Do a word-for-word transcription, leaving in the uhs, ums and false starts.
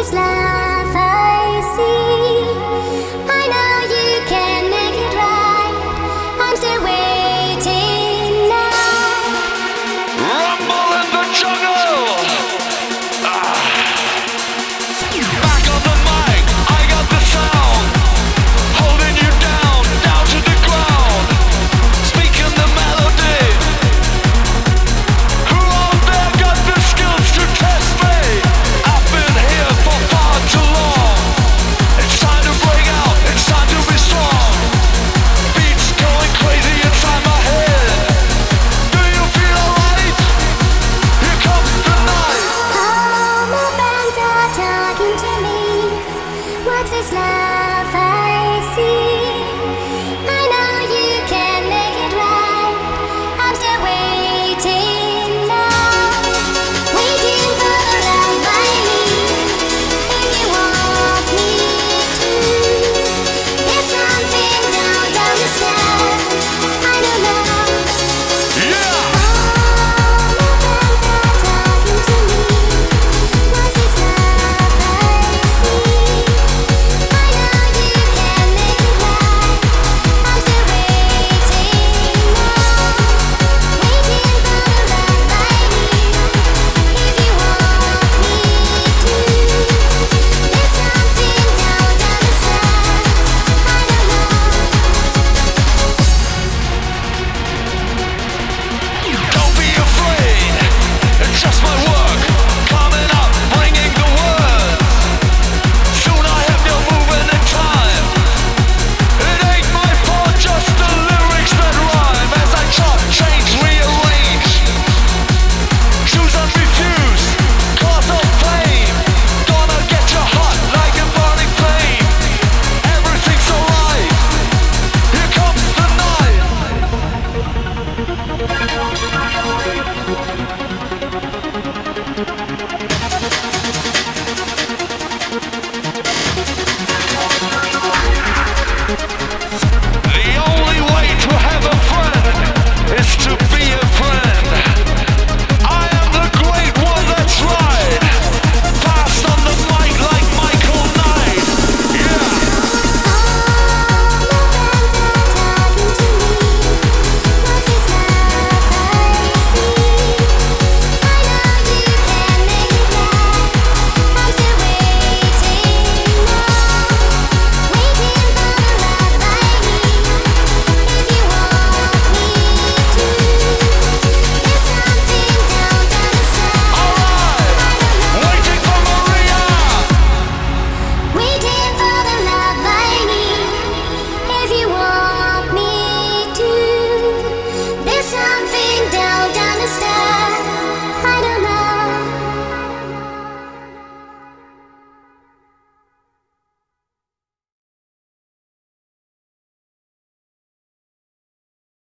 is love I see? I know you can make it right. I'm still waiting now. Rumble in the jungle! Ah. Back on the mic, I got the sound. Holding you down, down to the ground. Speaking the melody. Who out there got the skills to test me? I've been here for far too long. It's time to break out, it's time to be strong. Beats going crazy inside my head. Do you feel alright? Here comes the night. All my friends are talking to me. What's this love I see? I know you can make it right. I'm still waiting now. Waiting for the love I need. If you want me to. There's something down, down the stairs. I don't know. Yeah! All my friends are talking to me. What's this love I see? I know you can make it right. I'm still waiting now. Waiting for the love I need. If you want me to. There's something down, down the stairs. I don't know. Don't be afraid, it's just my work. Coming up, bringing the words. Soon I have you moving in time. It ain't my fault, just the lyrics that rhyme. As I chop, change, rearrange. Choose and refuse, cause of fame. Gonna get you hot like a burning flame. Everything's alright, here comes the night.